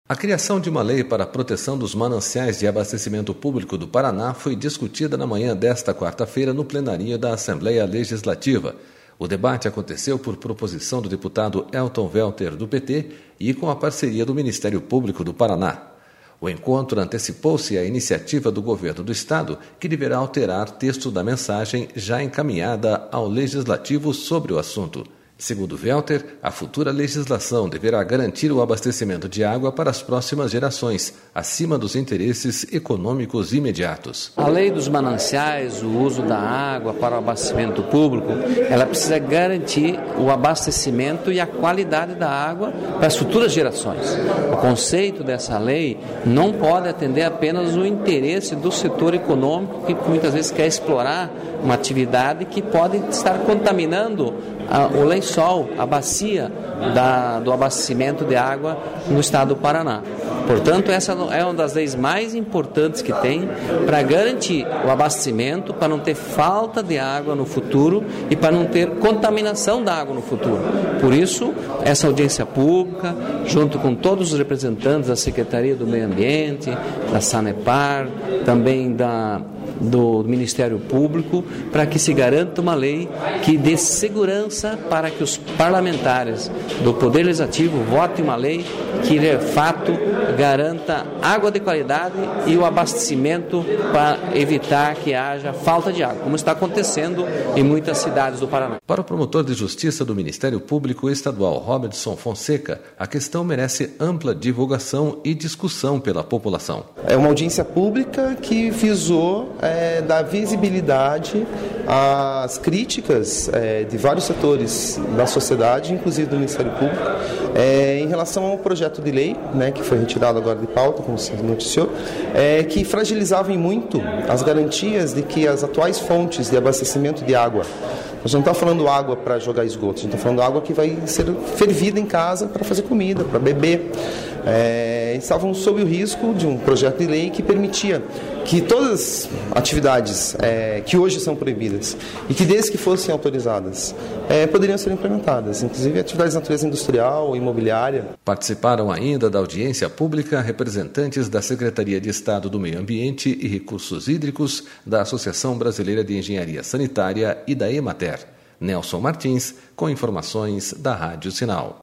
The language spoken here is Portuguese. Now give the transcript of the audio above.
A criação de uma lei para a proteção dos mananciais de abastecimento público do Paraná foi discutida na manhã desta quarta-feira no plenário da Assembleia Legislativa. O debate aconteceu por proposição do deputado Elton Welter, do PT, e com a parceria do Ministério Público do Paraná. O encontro antecipou-se à iniciativa do governo do Estado, que deverá alterar texto da mensagem já encaminhada ao Legislativo sobre o assunto. Segundo Welter, a futura legislação deverá garantir o abastecimento de água para as próximas gerações, acima dos interesses econômicos imediatos. A lei dos mananciais, o uso da água para o abastecimento público, ela precisa garantir o abastecimento e a qualidade da água para as futuras gerações. O conceito dessa lei não pode atender apenas o interesse do setor econômico, que muitas vezes quer explorar uma atividade que pode estar contaminando o lençol, a bacia do abastecimento de água no estado do Paraná. Portanto, essa é uma das leis mais importantes que tem para garantir o abastecimento, para não ter falta de água no futuro e para não ter contaminação da água no futuro. Por isso, essa audiência pública, junto com todos os representantes da Secretaria do Meio Ambiente, da Sanepar, também do Ministério Público, para que se garanta uma lei que dê segurança para que os parlamentares do Poder Legislativo votem uma lei que, de fato, garanta água de qualidade e o abastecimento para evitar que haja falta de água, como está acontecendo em muitas cidades do Paraná. Para o promotor de justiça do Ministério Público Estadual, Robertson Fonseca, a questão merece ampla divulgação e discussão pela população. É uma audiência pública que visou dar visibilidade às críticas de vários setores da sociedade, inclusive do Ministério Público, em relação ao projeto de lei, que foi retirado agora de pauta, como você noticiou, que fragilizavam muito as garantias de que as atuais fontes de abastecimento de água, nós não estamos falando água para jogar esgoto, a gente está falando água que vai ser fervida em casa para fazer comida, para beber. Estavam sob o risco de um projeto de lei que permitia que todas as atividades que hoje são proibidas e que desde que fossem autorizadas poderiam ser implementadas, inclusive atividades de natureza industrial, imobiliária. Participaram ainda da audiência pública representantes da Secretaria de Estado do Meio Ambiente e Recursos Hídricos, da Associação Brasileira de Engenharia Sanitária e da Emater. Nelson Martins, com informações da Rádio Sinal.